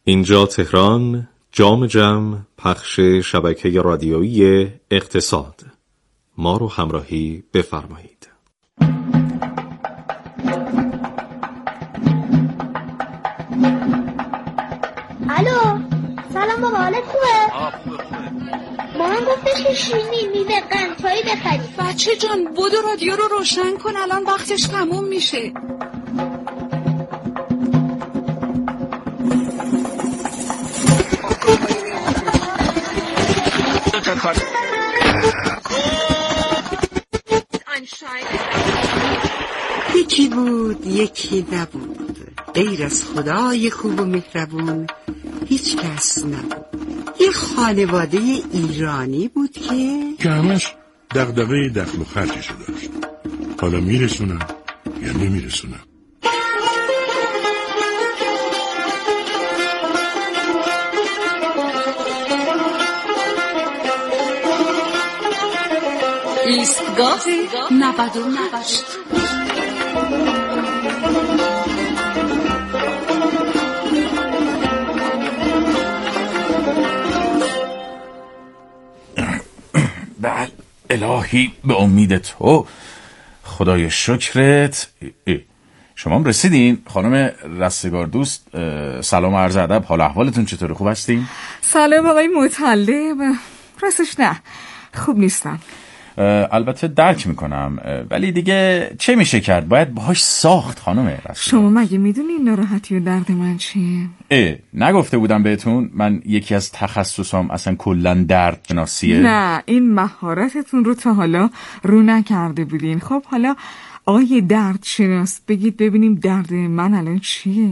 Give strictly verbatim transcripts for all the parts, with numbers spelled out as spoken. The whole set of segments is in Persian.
اینجا تهران، جام جم، پخش شبکه رادیویی اقتصاد. ما رو همراهی بفرمایید. الو، سلام بابا، حالت خوبه؟ آه خوبه خوبه. مامان گفتش که شیرینی میوه قندهایی بخری. بچه جان بودو رادیو رو روشن کن، الان وقتش تموم میشه. یکی بود یکی نبود، غیر از خدای خوب و مهربون هیچ کس نبود. یه خانواده ایرانی بود که که همش دغدغه دخل و خرجشو داشت. حالا میرسونم یا نمیرسونم. ایستگاه نود و هشت. بله الهی به امید تو، خدای شکرت. شما هم رسیدین خانم رستگار دوست. سلام و عرض ادب، حال احوالتون چطوره؟ خوب هستین؟ سلام آقای مطلب. راستش نه خوب نیستم. البته درک میکنم، ولی دیگه چه میشه کرد؟ باید باهاش ساخت خانم رستگار. شما مگه میدونین ناراحتی و درد من چیه؟ اه نگفته بودم بهتون من یکی از تخصصام اصلا کلن درد شناسیه؟ نه این مهارتتون رو تا حالا رو نکرده بودین. خب حالا آقای درد شناس بگید ببینیم درد من الان چیه؟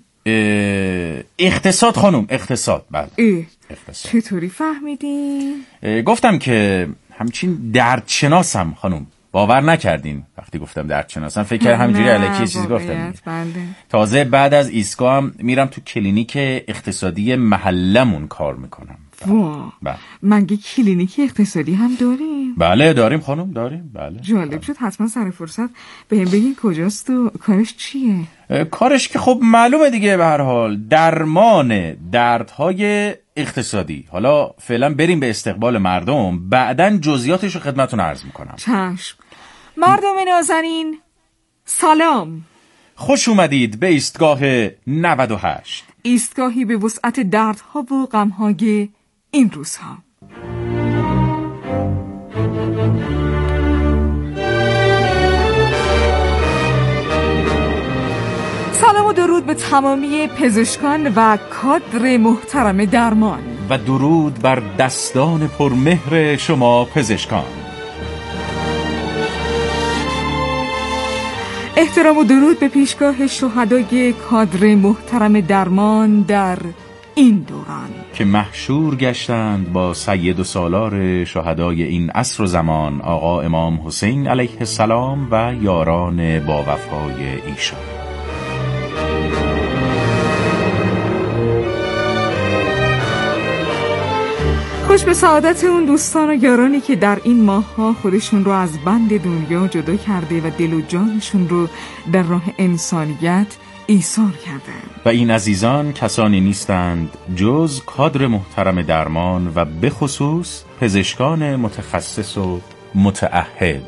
اقتصاد خانم، اقتصاد. بله اقتصاد. چطوری فهمیدین؟ گفتم که همچین درد شناسم خانم، باور نکردین وقتی گفتم درد شناسم، فکر کردم همینجوری الکی چیزی گفتم. تازه بعد از ایستگاه هم میرم تو کلینیک اقتصادی محلمون کار میکنم. وا مگه کلینیک اقتصادی هم داریم؟ بله داریم خانم، داریم. بله جالب بله. شد. حتما سر فرصت بهم بگین کجاست و کارش چیه؟ کارش که خب معلومه دیگه، به هر حال درمان دردهای اقتصادی. حالا فعلا بریم به استقبال مردم، بعدن جزئیاتش رو خدمتتون عرض میکنم. چشم. مردم نازنین سلام، خوش اومدید به ایستگاه نود و هشت، ایستگاهی به وسعت دردها و غمهای این روزها. سلام و درود به تمامی پزشکان و کادر محترم درمان و درود بر دستان پرمهر شما پزشکان. احترام و درود به پیشگاه شهدای کادر محترم درمان در این دوران که محشور گشتند با سید و سالار شهدای این عصر و زمان، آقا امام حسین علیه السلام و یاران با وفای ایشان. خوش به سعادت اون دوستان و یارانی که در این ماه‌ها خودشون رو از بند دنیا جدا کرده و دل و جانشون رو در راه انسانیت ایثار کردند. و این عزیزان کسانی نیستند جز کادر محترم درمان و به خصوص پزشکان متخصص و متعهد.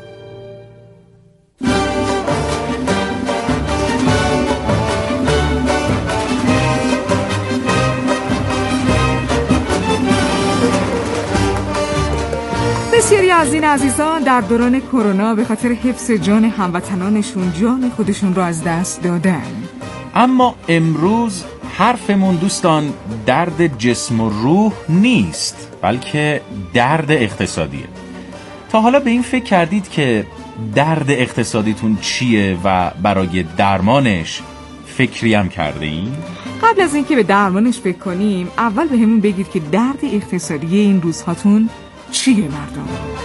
بسیاری از این عزیزان در دوران کرونا به خاطر حفظ جان هموطنانشون جان خودشون رو از دست دادن. اما امروز حرفمون دوستان درد جسم و روح نیست، بلکه درد اقتصادیه. تا حالا به این فکر کردید که درد اقتصادیتون چیه و برای درمانش فکری هم کرده این؟ قبل از اینکه به درمانش فکر کنیم اول به همون بگید که درد اقتصادی این روزهاتون چیه مردم؟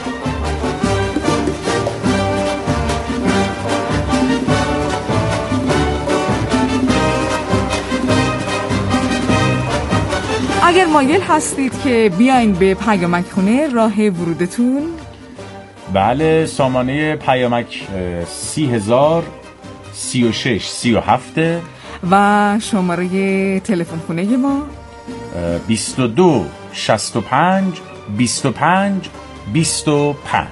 اگر مایل هستید که بیاین به پیامک خونه، راه ورودتون بله سامانه پیامک سی هزار سی و شش سی و هفت و شماره تلفن خونه ما بیست و دو شصت و پنج بیست و پنج بیست و پنج.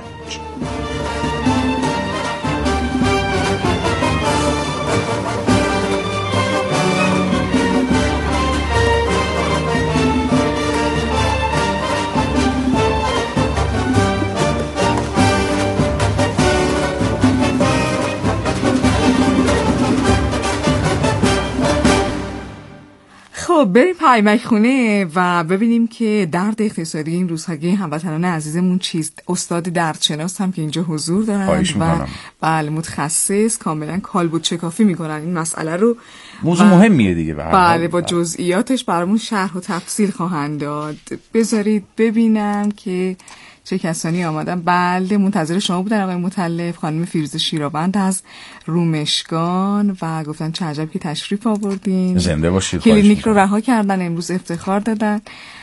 خب بریم پیامک خونه و ببینیم که درد اقتصادی این روزها هموطنان عزیزمون چیست. استاد دردشناس هم که اینجا حضور دارن و بله متخصص کاملا کالبد چکافی میکنن این مسئله رو. موضوع مهمیه دیگه. بله با جزئیاتش برامون شرح و تفصیل خواهند داد. بذارید ببینم که چه کسانی آمدن. بله منتظر شما بودن آقای مطلب، خانم فیروزه شیراوند از رومشگان و گفتن چه عجب که تشریف آوردین. زنده باشید. کلینیک رو رها کردن امروز افتخار دادن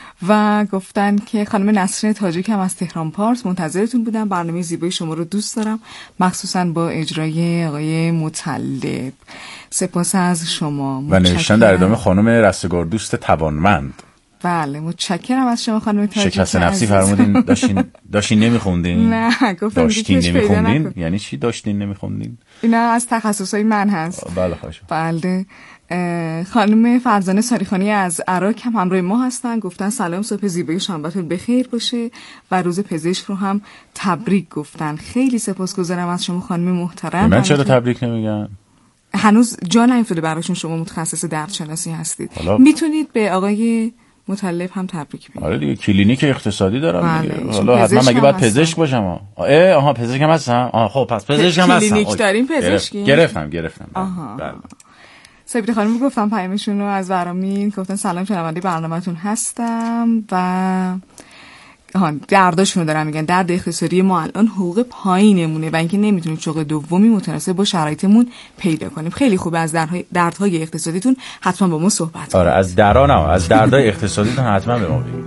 و گفتن که خانم نسرین تاجیک هم از تهران پارس منتظرتون بودن. برنامه زیبای شما رو دوست دارم مخصوصا با اجرای آقای مطلب. سپاس از شما. و نوشتن در ادامه خانم رستگار دوست توانمند. بله متشکرم از شما خانم تاجیک. شکست نفسی فرمودین. داشتین داشتین نمیخوندین؟ نه گفتم داشتین نمیخوندین. یعنی چی داشتین نمیخوندین؟ اینا از تخصصای من هست. بله خواهش. بله خانم فرزانه ساریخانی از عراق هم همراه ما هستن. گفتن سلام، صبح زیبای شنبهتون بخیر باشه و روز پزشک رو هم تبریک گفتن. خیلی سپاسگزارم از شما خانم محترم. من چرا تبریک نمیگن؟ هنوز جا نیفتاده براشون، شما متخصص دردشناسی هستید. میتونید به آقای مطلب هم تبریک بگید. آره دیگه کلینیک اقتصادی دارم دیگه. حالا حتما مگه باید پزشک باشم؟ اه آها پزشک هم هستم. آها خب پس پزشک هم هستم. کلینیک داریم پزشکی؟ گرفتم گرفتم. بله. سپید خانم گفتم پیامشون رو از ورامین. گفتن سلام شنونده برنامه‌تون هستم و ها درداشونو دارم میگن. درد اقتصادی ما الان حقوق پایینمونه و اینکه نمیتونیم شغل دومی متناسب با شرایطمون پیدا کنیم. خیلی خوبه از دردهای دردهای اقتصادیتون حتما با ما صحبت کنید. آره از درا نه از دردهای اقتصادیتون حتما به ما بگید.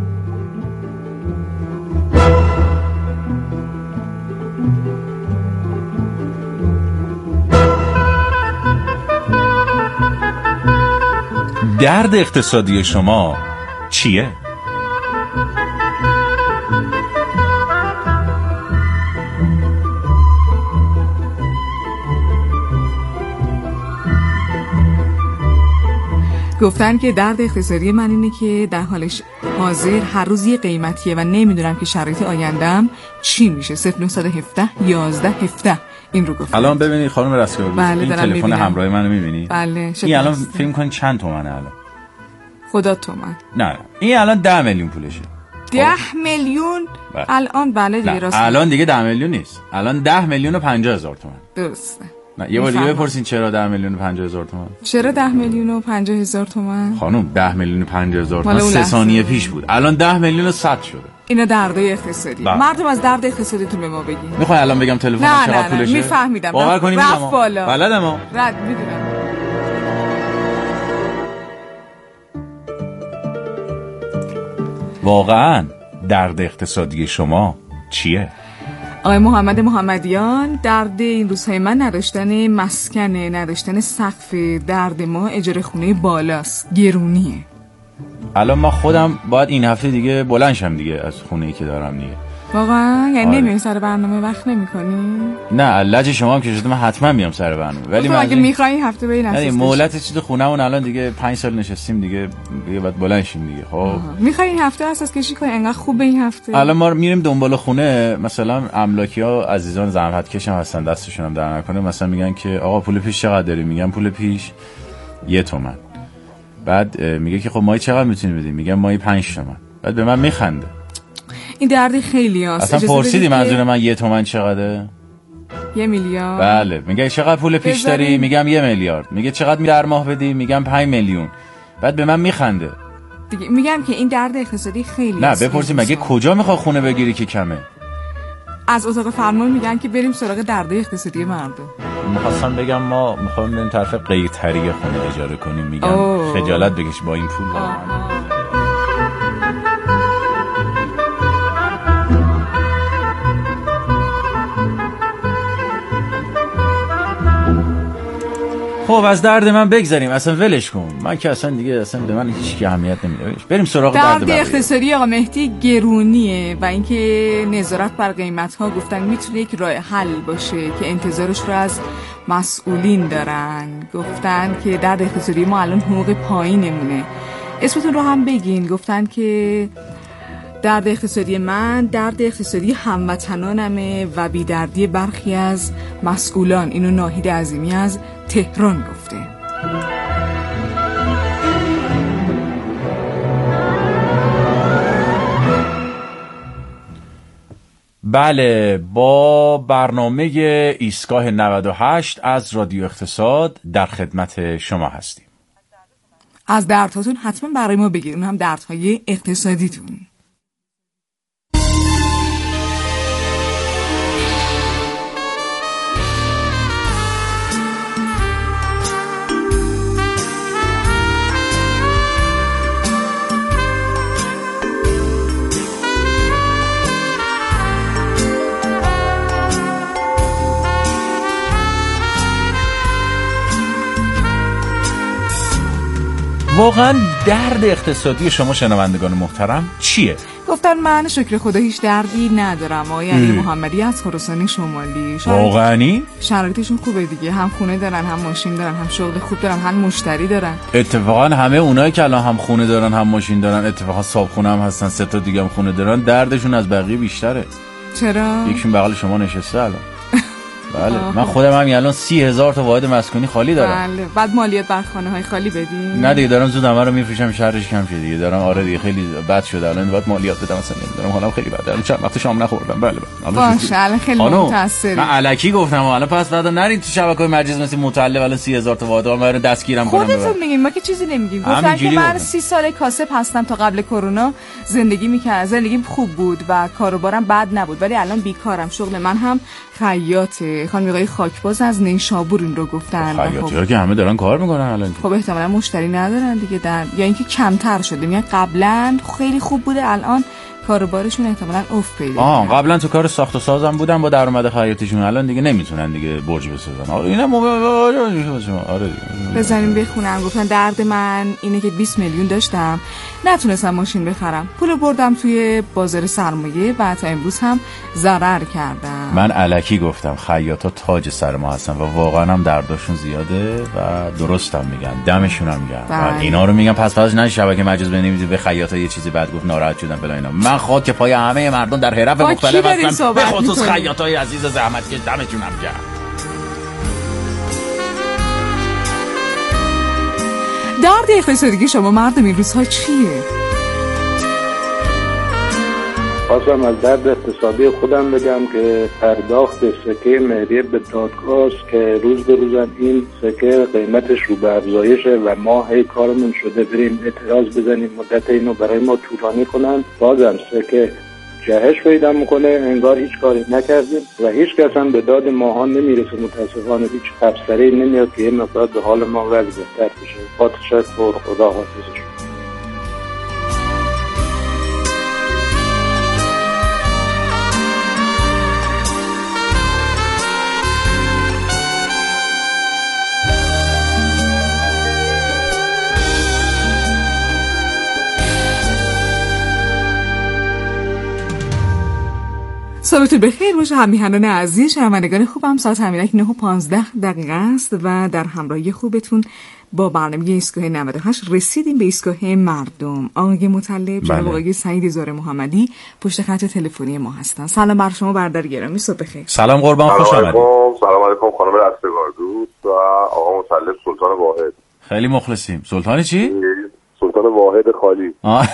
درد اقتصادی شما چیه؟ گفتن که درد اقتصادی من اینه که در حالش حاضر هر روز یه قیمتیه و نمیدونم که شرایط آیندهم چی میشه. صفر نه یک هفت یازده هفده این رو گفتن. الان ببینید خانم رستگار بله این تلفن همراه منو میبینید؟ بله. این الان فکر کنید چند تومنه الان؟ خدا تومن. نه این الان ده میلیون پولشه. ده میلیون بله. الان بله دیگه راست. الان دیگه ده میلیون نیست. الان ده میلیون و پنجاه هزار تومان. درسته. نه یه بار دیگه بپرسین چرا ده میلیون و پنجاه هزار تومان؟ چرا ده میلیون و پنجاه هزار تومان؟ خانم ده میلیون و پنجاه هزار تومان سه ثانیه پیش بود. الان ده میلیون و صد شده. اینا دردای اقتصادی. بله. مردم از درد اقتصادیتون به ما بگین. میخوای الان بگم تلفن چقدر پولشه؟ میفهمیدم. باور کنید رفت بالا. بلدم ها. رد میدونم. واقعا درد اقتصادی شما چیه؟ آقای محمد محمدیان درد این روزهای من نداشتن مسکنه، نداشتن سقف. درد ما اجاره خونه بالاست، گرونیه. الان ما خودم باید این هفته دیگه بلند شم دیگه از خونه‌ای که دارم دیگه. واقعا یعنی آره. نمیای سر برنامه وقت نمیکنی؟ نه لج شما هم که شده من حتما میام سر برنامه ولی من اگه میخوای این هفته برین اساس. یعنی مهلت چیز خونه‌مون الان دیگه پنج سال نشستیم دیگه دیگه بعد بلند شیم دیگه. خب میخوای این هفته اساس کشی کنی؟ انقدر خوبه این هفته. الان ما میریم دنبال خونه. مثلا املاکی‌ها عزیزان زحمت کشم هستن دستشون هم در نکنه. مثلا میگن که آقا پول پیش چقدر داری؟ میگم پول پیش یه تومن. بعد میگه که خب مایی چقدر میتونی بدی؟ میگم مایی پنج تومن. بعد به من میخنده. این دردی خیلی هست. اصلا پرسیدی منظور من یه تومن چقدره؟ یه میلیارد. بله. میگه چقدر پول پیش داری؟ میگم یه میلیارد. میگه چقدر می در ماه بدی؟ میگم پنج میلیون. بعد به من میخنده دیگه. میگم که این درد اقتصادی خیلی نه بپرسی مگه کجا میخوای خونه بگیری که کمه؟ از اتاق فرمان میگن که بریم سراغ درد اقتصادی مردم. میخواستم بگم ما میخوایم بریم طرف قیطری خونه اجاره کنیم. میگم اوه. خجالت بکش با این پول. خب از درد من بگذاریم، اصلا ولش کن. من که اصلا دیگه اصلا به من هیچ کی اهمیت نمیده. بریم سراغ درد درد اقتصادی آقا مهدی گرونیه و اینکه نظارت بر قیمت‌ها گفتن میتونه یک راه حل باشه که انتظارش رو از مسئولین دارن. گفتن که درد اقتصادی ما الان حقوق پایینمونه. اسمتون رو هم بگین. گفتن که درد اقتصادی من درد اقتصادی هموطنانمه و بی‌دردی برخی از مسئولان. اینو ناهید عظیمی از تهران گفته. بله، با برنامه ایستگاه نود و هشت از رادیو اقتصاد در خدمت شما هستیم. از دردهاتون حتما برای ما بگید، اون هم دردهای اقتصادیتون. واقعا درد اقتصادی شما شنوندگان محترم چیه؟ گفتن من شکر خدا هیچ دردی ندارم. آقای علی محمدی از خراسان شمالی. واقعا شرایطشون خوبه دیگه، هم خونه دارن، هم ماشین دارن، هم شغل خوب دارن، هم مشتری دارن. اتفاقا همه اونایی که الان هم خونه دارن هم ماشین دارن، اتفاقا صاحب خونه هم هستن، سه تا دیگه هم خونه دارن، دردشون از بقیه بیشتره. چرا؟ یکیشون بغل شما نشسته الان. بله، من خودم هم الان سی هزار تا واحد مسکونی خالی دارم. بله، بعد مالیات بر خانه های خالی بدین؟ نه دیگه، دارم زود همه رو میفروشم، شرش کم شه دیگه. دارم آره دیگه، خیلی بد شده الان، باید مالیات بدم، اصلا نمیدونم، حالم خیلی بده الان. چند وقت شام نخوردم. بله بله باشه، الان خیلی متأسفم. من الکی گفتم الان، پس بعدا نرید تو شبکه‌های مجلس مثل مطلب الان سی هزار تا واحد من دستگیرم کنم. خودتون میگین، ما که چیزی نمیگیم. گفتن که من سی سال کاسب هستم، تا قبل کرونا زندگی میکردم، زندگیم خوب بود و کاروبارم بد نبود، ولی الان بیکارم. شغل من هم خیاطه. خانم آقای خاکباز از نیشابور این رو گفتن. خیاطی‌ها که همه دارن کار میکنن الان. خب احتمالاً مشتری ندارن دیگه، در یا اینکه کمتر شده. میگن قبلا خیلی خوب بوده، الان کاروبارشون احتمالاً افت پیدا. آه قبلا تو کار ساخت و سازم بودن با درآمد خیاطیشون، الان دیگه نمیتونن دیگه برج بسازن. آره اینم آره بزنیم بخونم. گفتن درد من اینه که بیست میلیون داشتم، نتونستم ماشین بخرم، پولو بردم توی بازار سرمایه و تا امروز هم ضرر کردم. من الکی گفتم خیاطا تاج سر ما هستن و واقعا هم درداشون زیاده و درستم میگن، دمشون هم گرم. اینا رو میگن پس پسش نه شبکه مجاز بنویسید به خیاطا یه چیزی بد گفت ناراحت شدن فلان اینا. من خاک پای همه مردم در حرف مختلف هستم، به خصوص خیاطای عزیز زحمت که دمشون هم گرم. درد اقتصادی شما مردم این روزها چیه؟ خواستم از درد اقتصادی خودم بگم که پرداخت سکه مهریه به دادگاه که روز به روز این سکه قیمتش رو به افزایشه و ما هی کارمون شده بریم اعتراض بزنیم مدت اینو برای ما طولانی کنن، بازم سکه جهش پیدا میکنه، انگار هیچ کاری نکردیم و هیچ کس هم به داد ماها نمیرسه. متاسفانه هیچ افسری نمیاد که یه مقدار به حال ما وضع بهتر بشه. با تشکر، خدا حافظ. صبحتون بخیر باشه همیهنان عزیز، شنوندگان خوبم. ساعت همینک نه و پانزده دقیقه است و در همراهی خوبتون با برنامه ایستگاه نود و هشت رسیدیم به ایستگاه مردم. آقای مطلب، جناب آقای سعید زار محمدی پشت خط تلفنی ما هستن. سلام بر شما برادر گرامی، صبح بخیر. سلام قربان، خوش آمدید. سلام علیکم خانم رستگار دوست و آقا مطلب سلطان واحد. خیلی مخلصیم. سلطان چی؟ سلطان واحد خالی.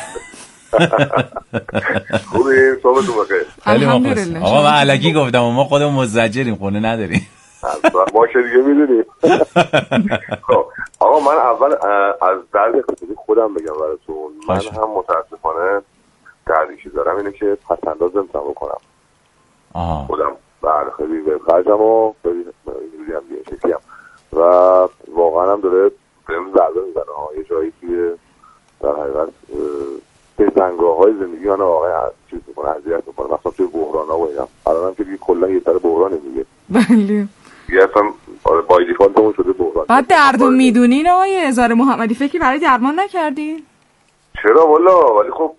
خوبی؟ صبحتون بخیر. خیلی مخلصیم. آقا من الکی گفتم ما خودمون مزجریم، خونه نداریم. ما که دیگه میدونیم. خب آقا من اول از درد اقتصادی خودم بگم براتون. من هم متاسفانه دردی دارم اینه که پسنداز نمیتونم بکنم. آها. خودم بله خیلی به خرجم و خیلی اینجوری هم دیگه شکلی هم و واقعا هم داره بهم ضربه میزنه ها. یه جایی توی در حقیقت به زنگاه های زندگی من واقعا چیز میکنه، اذیت میکنه، مثلا توی بحران ها و اینا. الان هم که دیگه کلا یه سر بحرانه دیگه. بله. دیگه اصلا با دیفالت همون شده بحران. صحبت. بعد دردو میدونین آقای هزار محمدی، فکری برای درمان نکردین؟ چرا والا، ولی خب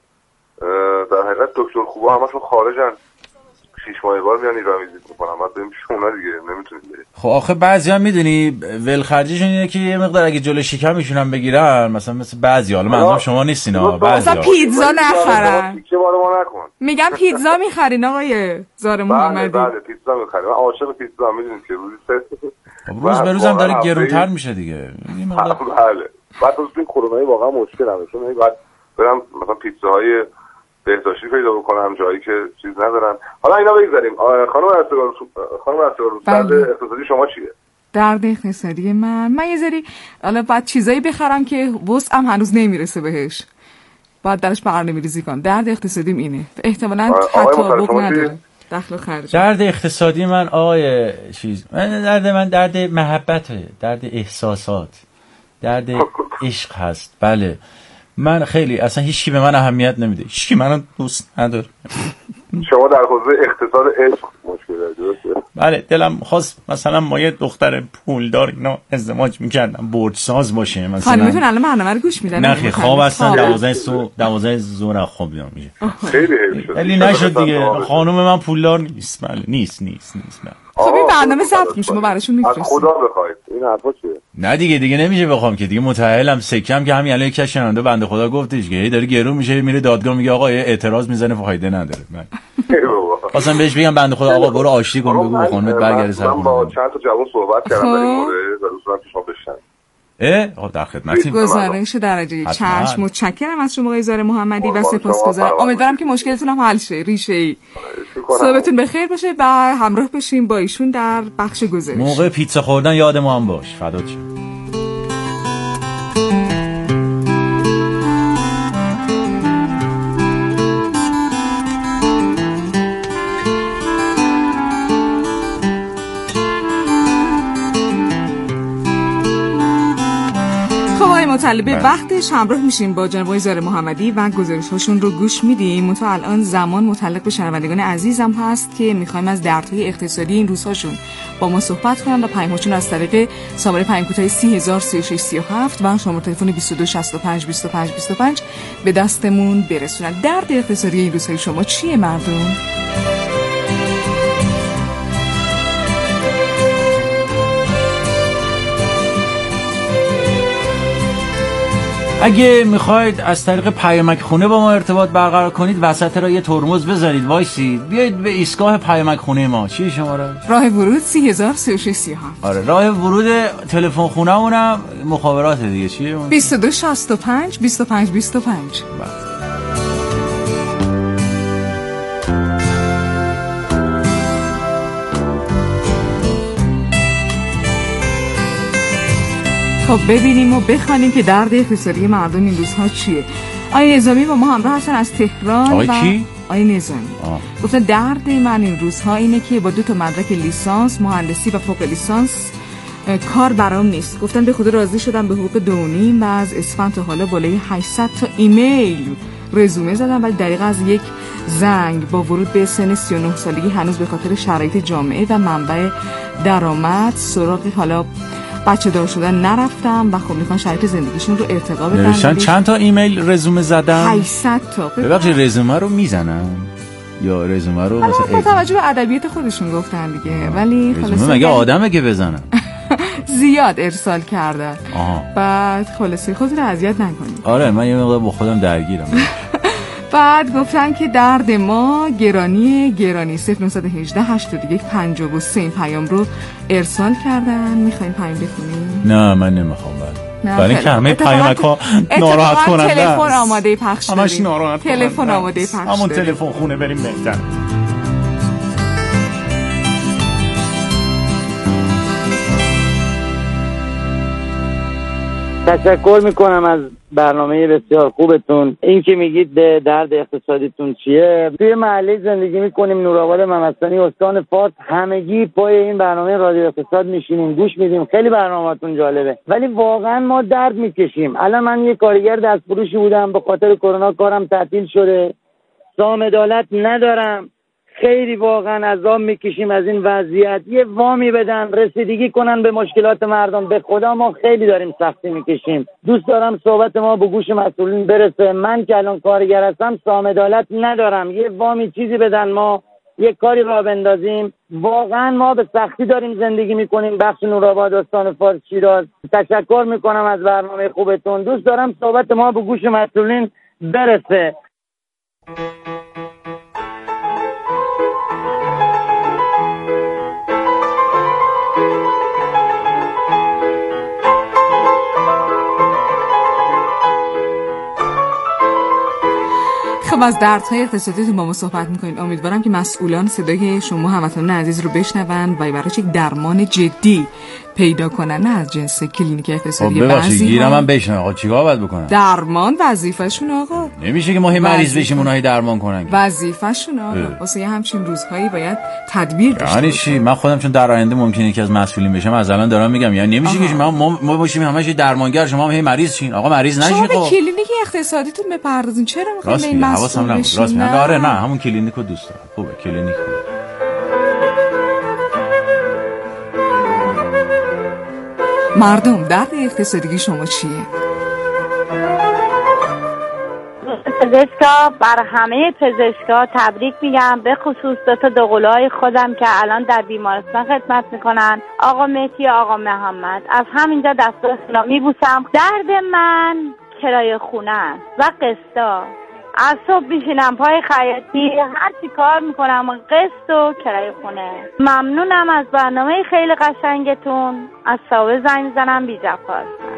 در حقیقت دکتر خوبا همشون خارجن، شیش ماه بار میان ایران ویزیت میکنن، بعد بریم پیش اونا دیگه، نمیتونیم بریم. خب آخه بعضیا میدونی ولخرجیشون اینه که یه مقدار اگه جلو شکمشون هم بگیرن، مثلا مثل بعضیا، حالا منظورم شما نیستین ها، بعضیا مثلا پیتزا نخرن. چه بارو ما نکن. میگم پیتزا میخرین آقای زار محمدی؟ بله بله پیتزا میخریم، من عاشق پیتزا هم، میدونید که روزی سه روز به روز هم داره گرونتر میشه دیگه. بله بعد از این کرونایی واقعا مشکل هم چون بعد برم مثلا پیتزاهای بهداشتی پیدا بکنم جایی که چیز ندارن. حالا اینا بگذاریم. خانم رستگار خانم رستگار درد اقتصادی شما چیه؟ درد اقتصادی من من یه ذری حالا بعد چیزایی بخرم که وسعم هنوز نمیرسه بهش، بعد درش برنامه‌ریزی کنم. درد اقتصادیم اینه، احتمالاً تطابق نداره دخل و خرج. درد اقتصادی من آقای چیز من درد من درد محبته، درد احساسات، درد عشق هست. بله من خیلی اصلا هیچکی به من اهمیت نمیده، هیچکی منو دوست نداره. شما در حوزه اقتصاد عشق مشکل دارید درسته؟ بله دلم خواست مثلا ما یه دختر پولدار اینا ازدواج میکردم، برج ساز باشه مثلا. خانمتون الان برنامه رو گوش میدن؟ نه خیلی خواب اصلا دوازده صبح دوازده ظهر خواب بیام میشه. خیلی حیف شد. ولی نشد دیگه، خانم من پولدار نیست. بله نیست نیست نیست. خب این برنامه ثبت میشه، ما براشون میفرستیم. از خدا بخواید این حرفا چیه؟ نه دیگه دیگه نمیشه بخوام که دیگه متأهلم سکم که همین الان یک شنونده بنده خدا گفتش که داره گرون میشه، میره دادگاه میگه آقا اعتراض میزنه فایده نداره. من اصلا بهش بگم بنده خدا آقا برو آشتی کن، بگو خانمت برگرده سر خونه. من با چند تا جوان صحبت کردم در این مورد و دوستان پیش ما بشن. اه در خدمتیم. گزارش درجه چشم. متشکرم از شما آقای زار محمدی و سپاسگزارم. امیدوارم که مشکلتون هم حل شه، ریشه‌ای. صحبتون بخیر باشه و همراه بشیم با ایشون در بخش گزارش. موقع پیتزا خوردن یاد ما هم باش. فدات شم. مطلبه وقتش همراه میشیم با جناب آقای زار محمدی و گزارش‌هاشون رو گوش میدیم. منتها الان زمان متعلق به شنوندگان عزیزم هست که میخوایم از دردهای اقتصادی این روزهاشون با ما صحبت کنن و پیام‌هاشون از طریق شماره پیام کوتاه سی هزار سی و شش سی و هفت و شماره تلفن بیست و دو شصت و پنج بیست و پنج بیست و پنج به دستمون برسونن. درد اقتصادی این روزهای شما چیه مردم؟ اگه میخواید از طریق پیامک خونه با ما ارتباط برقرار کنید، وسط را یه ترمز بذارید وایسید، بیاید به ایستگاه پیامک خونه ما. چی شماره؟ راه ورود سی هزار سی و شش سی و هفت. آره راه ورود تلفن خونه‌مونم مخابرات دیگه. چیه اون؟ بیست و دو شصت و پنج بیست و پنج بیست و پنج. خب ببینیم و بخوانیم که درد اقتصادی مردم این روزها چیه. آقای نظامی با ما همراه هستن از تهران. آقای و کی؟ آقای نظامی گفتن درد من این روزها اینه که با دو تا مدرک لیسانس مهندسی و فوق لیسانس کار برام نیست. گفتن به خدا راضی شدم به حقوق دونیم و از اسفند تا حالا بالای هشتصد تا ایمیل رزومه زدم، ولی دقیقا از یک زنگ با ورود به سن سی و نه سالگی هنوز به خاطر شرایط جامعه و منبع درآمد سراغ حالا بچه دار شدن نرفتم و خب میخوان شرایط زندگیشون رو ارتقا بدن. نوشتن چند تا ایمیل رزومه زدن؟ هشتصد تا. ببخشید رزومه رو میزنن یا رزومه رو مثلا با توجه به ادبیات خودشون گفتن دیگه، ولی رزومه مگه آدمه که بزنن؟ زیاد ارسال کردن. آها. بعد خلاصه خودت رو اذیت نکنید. آره من یه مقدار با خودم درگیرم. بعد گفتن که درد ما گرانی گرانی صفر نه یک هشت هشتاد و یک پنجاه و سه این پیام رو ارسال کردن. میخواین پیام بخونیم؟ نه من نمیخوام. بعد برای اینکه همه پیامک‌ها ناراحت کننده است. تلفن آماده پخش داریم. همش ناراحت کننده. تلفن آماده پخش داریم. همون تلفن خونه بریم بهتره. تشکر میکنم از برنامه بسیار خوبتون. این که میگید درد اقتصادیتون چیه، توی محله زندگی میکنیم نورآباد ممستانی استان فارس، همگی پای این برنامه رادیو اقتصاد میشینیم گوش میدیم، خیلی برنامه‌تون جالبه، ولی واقعا ما درد میکشیم. الان من یه کارگر دستفروشی بودم، به خاطر کرونا کارم تعطیل شده، سام عدالت ندارم، خیلی واقعا عذاب میکشیم از این وضعیت. یه وامی بدن، رسیدگی کنن به مشکلات مردم. به خدا ما خیلی داریم سختی میکشیم. دوست دارم صحبت ما به گوش مسئولین برسه. من که الان کارگر هستم سام عدالت ندارم. یه وامی چیزی بدن، ما یه کاری را بندازیم. واقعا ما به سختی داریم زندگی میکنیم. بخش نورآباد، استان فارس، شیراز. تشکر میکنم از برنامه خوبتون. دوست دارم صحبت ما به گوش مسئولین برسه. خب از دردهای اقتصادی با ما صحبت میکنید. امیدوارم که مسئولان صدای شما هموطنان عزیز رو بشنون و برای یک درمان جدی پیدا کنن، نه از جنس کلینیک اقتصادی. خب ببخشید گیرم من بشنم. آقا چیکار باید بکنن؟ درمان وظیفه‌شون آقا. نمیشه که ما هی مریض بشیم اونایی درمان کنن. وظیفه‌شون آقا. واسه همچین روزهایی باید تدبیر داشته. یعنی چی؟ من خودم چون در آینده ممکنه یکی از مسئولین بشم از الان دارم میگم، یعنی نمیشه که ما ما باشیم همش درمانگر، شما هم هی مریض شین. آقا مریض نشین. خب شما به کلینیک اقتصادیتون بپردازین. چرا میخواین این مسئول بشین؟ راست میگم. آره نه همون کلینیکو دوست دارم. خوبه کلینیک. مردم درد اقتصادی شما چیه؟ پزشکا بر همه پزشکا تبریک میگم، به خصوص دو تا دوقلوهای خودم که الان در بیمارستان خدمت میکنن، آقا مهدی آقا محمد. از همینجا دست و میبوسم. درد من کرایه خونه است و قسطا. از صبح میشینم پای خیاطی، هر چی کار میکنم قسط و کرایه خونه. ممنونم از برنامه خیلی قشنگتون. از صاحب زنگ میزنم بی جفا هستم.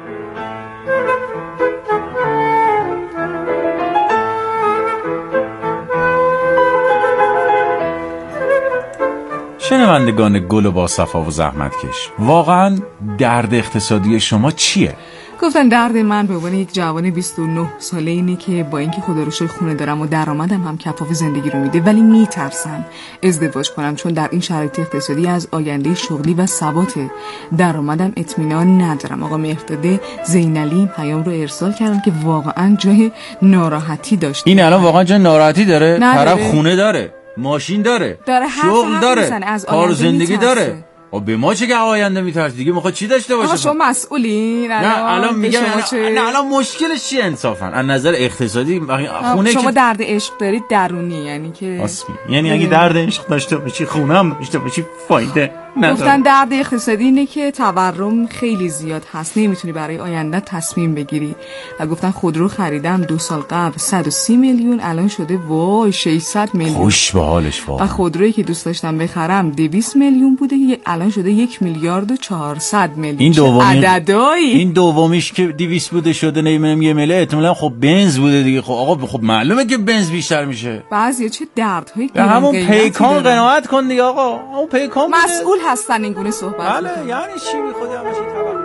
شنوندگان گل و با صفا و زحمت کش، واقعا درد اقتصادی شما چیه؟ گفتن درد من به عنوان یک جوان بیست و نه ساله اینه که با اینکه خدا رو شکر خونه دارم و درآمدم هم کفاف زندگی رو میده، ولی میترسم ازدواج کنم، چون در این شرایط اقتصادی از آینده شغلی و ثبات درآمدم اطمینان ندارم. آقا مهرداد زینالی پیام رو ارسال کردن که واقعا جای ناراحتی داشت. این الان واقعا جای ناراحتی داره؟ طرف خونه داره، ماشین داره، داره شغل داره، کار زندگی داره. و به ما چه که آینده میترسه دیگه؟ میخواد چی داشته باشه؟ آقا شما مسئولین الان. نه الان میگم نه الان مشکلش چیه انصافا از نظر اقتصادی؟ خونه شما که... درد عشق دارید درونی، یعنی که آسمی. یعنی اگه درد عشق داشته باشی خونه هم داشته باشی فایده نداره. گفتن درد اقتصادی اینه که تورم خیلی زیاد هست، نمیتونی برای آینده تصمیم بگیری. و گفتن خودرو خریدم دو سال قبل صد و سی میلیون، الان شده وای ششصد میلیون. خوش به حالش واقعا. و خودرویی که دوست داشتم بخرم دویست میلیون بوده، الان شده یک میلیارد و چهارصد میلیون. این دومی عددایی. این دومیش که دویست بوده شده نمیدونم یه میلیون، احتمالاً خب بنز بوده دیگه. خب آقا خب معلومه که بنز بیشتر میشه. بعضیا چه دردهایی که همون پیکان قناعت کن دیگه آقا. اون پیکان مسئول هستن این گونه صحبت. بله یعنی چی میخواد همش توقع.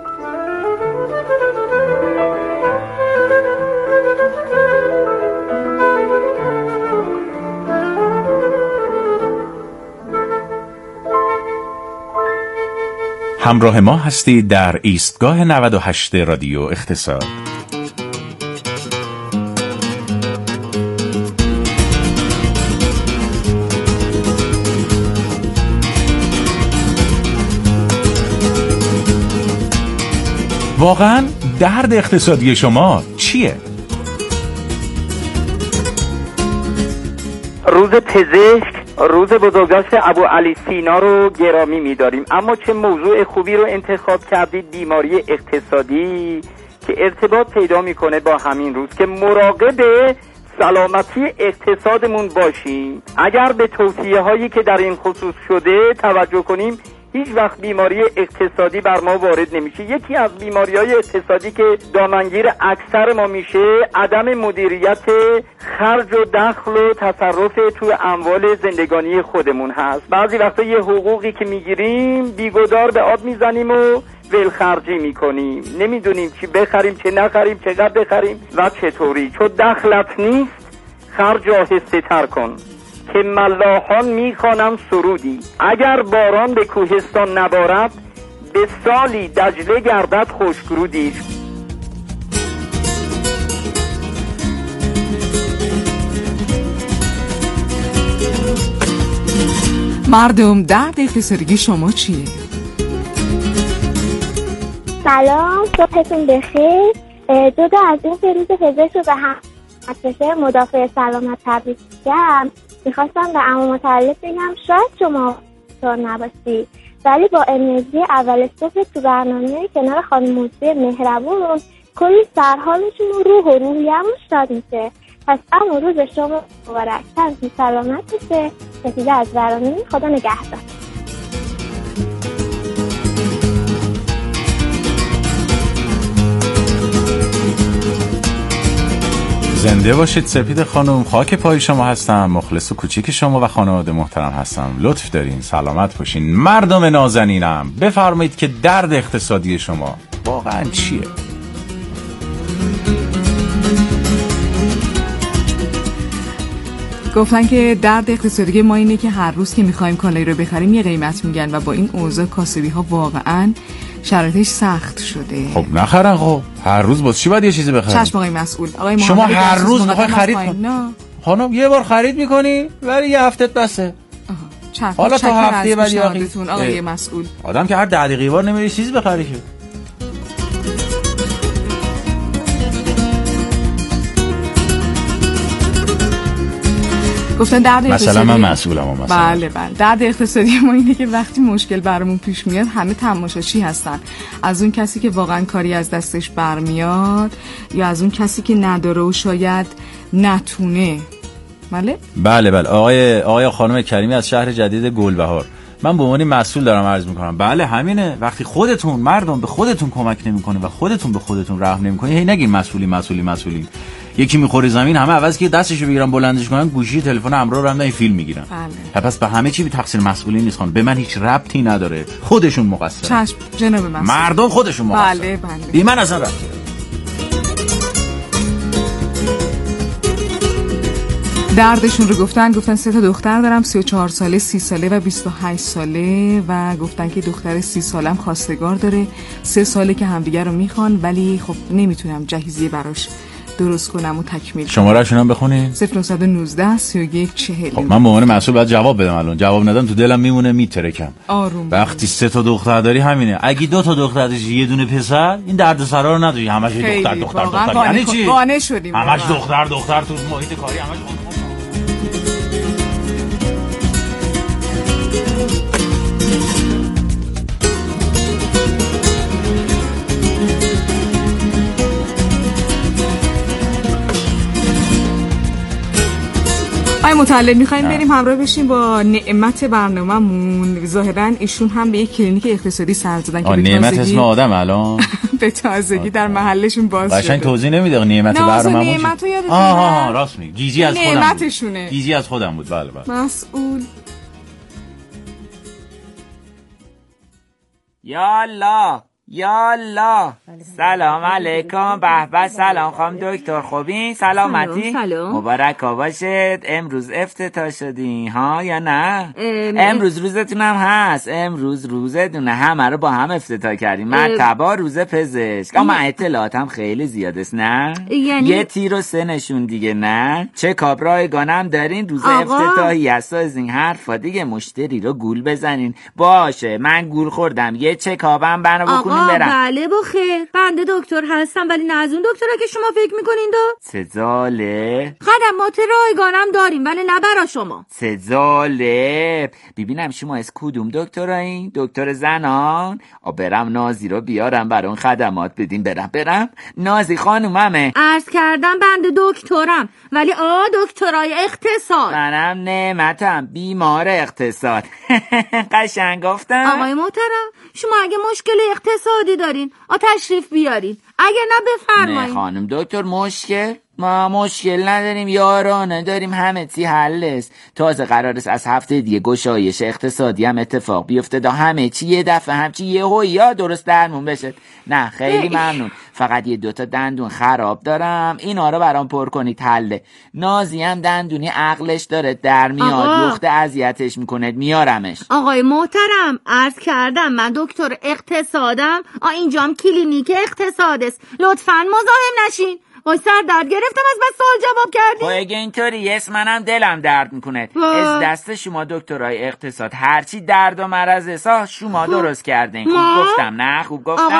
همراه ما هستی در ایستگاه نود و هشت رادیو اقتصاد. واقعا درد اقتصادی شما چیه؟ روز پزشک، روز بزرگداشت ابو علی سینا رو گرامی می‌داریم، اما چه موضوع خوبی رو انتخاب کردید، بیماری اقتصادی که ارتباط پیدا میکنه با همین روز که مراقب سلامتی اقتصادمون باشیم. اگر به توصیه هایی که در این خصوص شده توجه کنیم هیچ وقت بیماری اقتصادی بر ما وارد نمیشه. یکی از بیماری‌های اقتصادی که دامنگیر اکثر ما میشه عدم مدیریت خرج و دخل و تصرف تو اموال زندگانی خودمون هست. بعضی وقتا یه حقوقی که میگیریم بیگدار به آب میزنیم و ولخرجی میکنیم، نمیدونیم چی بخریم چه نخریم، چقدر بخریم و چطوری. چون دخلت نیست خرج آهسته تر کن که ملاحان میخوانم سرودی. اگر باران به کوهستان نبارد به سالی دجله گردد خشکرودی. مردم درد اقتصادی شما چیه؟ سلام، صبحتون بخیر. جدا از این که روز پزشک رو به هم مؤسسه مدافع سلامت تبریک میگم، میخواستم به عمو متعلق بگم شاید شما دکتر نباشی، ولی با انرژی اول صبح تو برنامه کنار خانم موجی مهربون کلی سرحالشون و روح و روحیه‌مون شاد میشه. پس عمو روز شما مبارک، تنتون سلامت بشه. سپیده از برنامه، خدا نگهدار. زنده باشید سپید خانم، خاک پای شما هستم، مخلص و کوچیک شما و خانواده محترم هستم. لطف دارین، سلامت باشین. مردم نازنینم، بفرمایید که درد اقتصادی شما واقعا چیه؟ گفتن که درد اقتصادی ما اینه که هر روز که میخوایم کالایی رو بخریم یه قیمت میگن و با این اوضاع کاسبی ها واقعا شرایطش سخت شده. خب نخرن، خب هر روز باز چی باید یه چیزی بخرن؟ چشم آقای مسئول. آقای شما هر روز میخوای خرید کنی؟ خانم یه بار خرید میکنی ولی یه هفتهت بسه. حالا تا هفته بعد یا آقای مسئول، آدم که هر ده دقیقه بار نمیری چیزی بخری که. گفتن درد اقتصادی مثلا من مسئولم و مثلا بله بله درد اقتصادی ما اینه که وقتی مشکل برامون پیش میاد همه تماشاچی هستن، از اون کسی که واقعا کاری از دستش برمیاد یا از اون کسی که نداره و شاید نتونه. بله بله بله آقای آقای خانم کریمی از شهر جدید گلبهار، من به عنوان مسئول دارم عرض میکنم. بله همینه، وقتی خودتون مردم به خودتون کمک نمیکنه و خودتون به خودتون رحم نمیکنه، هی نگین مسئولی مسئولی مسئولی. یکی میخوره زمین همه عوض که دستشو بگیرن بلندش کنن گوشی تلفن همراه رو هم این فیلم میگیرن. بله. پس به همه چی تقصیر مسئولین نیست خانم، به من هیچ ربطی نداره، خودشون مقصرن. چشم جناب مسئول، مردم خودشون مقصرن. بله بله بی من اصلا ربطی. دردشون رو گفتن گفتن سه تا دختر دارم، سی و چهار ساله، سی ساله و بیست و هشت ساله و گفتن که دختر سی سالم خواستگار داره، سه ساله که همدیگر رو میخوان ولی خب نمیتونم جهیزیه براش درست کنم و تکمیل. شماره‌شون هم بخونین. صفر نه یک نه سی و یک چهل. خب من به عنوان مسئول باید جواب بدم، الان جواب ندم تو دلم میمونه میترکم. آروم. وقتی سه تا دختر داری همینه، اگه دو تا دختر داشتی یه دونه پسر این دردسرا رو نداری، همش دختر دختر دختر. یعنی چی؟ قانع شدیم. همش دختر دختر تو محیط کاری همش. آی متعلق میخوایم بریم همراه بشیم با نعمت برنامه‌مون. ظاهرا ایشون هم به یک کلینیک اقتصادی سر زدن که نعمت اسم آدم الان به تازگی در محلشون باز شده. قشنگ توضیح نمیده نعمت برنامه‌مون. نعمت رو یادتونه؟ آها راست میگی، گیجی از خودم نعمتشونه. گیجی از خودم بود. بله بله. مسئول یالا یالا سلام علیکم. به به سلام خانم دکتر، خوبین؟ سلامتی؟ سلام. مبارک باشید. امروز افتتاح شدین ها یا نه؟ ام امروز روزتون هم هست، امروز روزتونه، همه رو با هم افتتاح کردیم. مرتبا روز پزشک. اما اطلاعاتم خیلی زیاده است نه؟ یعنی یه تیر و سه نشون دیگه نه؟ چه کاب رایگانم دارین روز افتتاحی هست، از این حرفا دیگه مشتری رو گول بزنین. باشه من گول خوردم، یه چه کابم بنا بکنین برم. بله بخیر، بنده دکتر هستم ولی نه از اون دکترها که شما فکر میکنین. دو سزاله خدمات رایگانم داریم ولی نه برا شما. سزاله ببینم شما از کدوم دکترایین؟ دکتر زنان؟ آ برم نازی رو بیارم برای اون خدمات بدین. برم برم نازی خانوممه. عرض کردم بنده دکترم ولی آ دکترای اقتصاد. منم نعمتم بیمار اقتصاد. قشنگ گفتم. آقای محترم شما اگه مشکل اقتصادی دارین آ تشریف بیارین، اگه نه بفرمایید. نه خانم دکتر مشکل ما مشکل نداریم، یارانه داریم، همه چی حل است. تازه قرار است از هفته دیگه گشایش اقتصادی هم اتفاق بیفته تا همه چی یه دفعه همچی یهو یا درست درمون بشه. نه خیلی ممنون، فقط یه دوتا دندون خراب دارم، اینا رو برام پر کنید حله. نازی هم دندونی عقلش داره در میاد، لخت اذیتش میکنه، میارمش. آقای محترم عرض کردم من دکتر اقتصادم، آ اینجام کلینیک اقتصاد است، لطفاً مزاحم نشین. وای سر درد گرفتم از بس سوال جواب کردی. خب اگه اینطوری اسم منم دلم درد میکنه. از دست شما دکترای اقتصاد هرچی درد و مرض سا شما درست کردین. خوب گفتم نه؟ خوب گفتم.